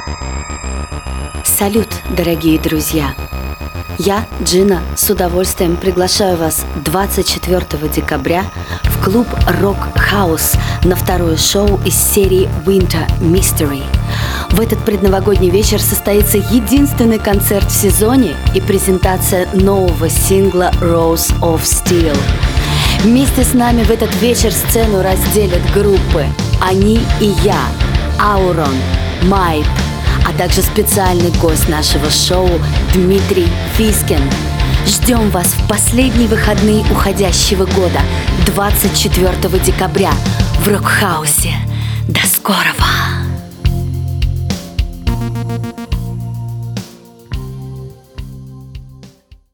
Салют, дорогие друзья! Я, Джина, с удовольствием приглашаю вас 24 декабря в клуб Rock House на второе шоу из серии Winter Mystery. В этот предновогодний вечер состоится единственный концерт в сезоне и презентация нового сингла Rose of Steel. Вместе с нами в этот вечер сцену разделят группы «Они и я», «Аурон», «Майп», а также специальный гость нашего шоу Дмитрий Фискин. Ждем вас в последние выходные уходящего года, 24 декабря, в Рок-хаусе. До скорого!